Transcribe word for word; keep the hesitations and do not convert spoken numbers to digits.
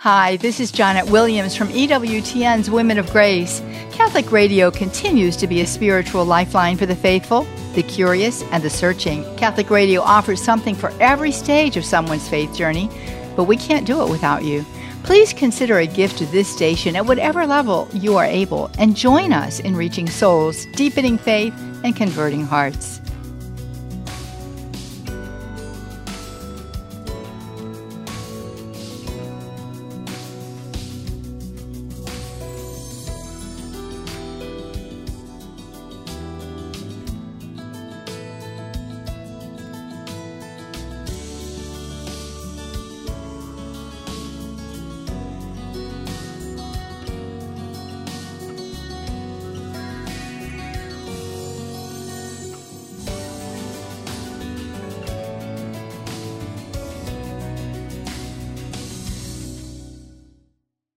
Hi, this is Janet Williams from E W T N's Women of Grace. Catholic Radio continues to be a spiritual lifeline for the faithful, the curious, and the searching. Catholic Radio offers something for every stage of someone's faith journey, but we can't do it without you. Please consider a gift to this station at whatever level you are able and join us in reaching souls, deepening faith, and converting hearts.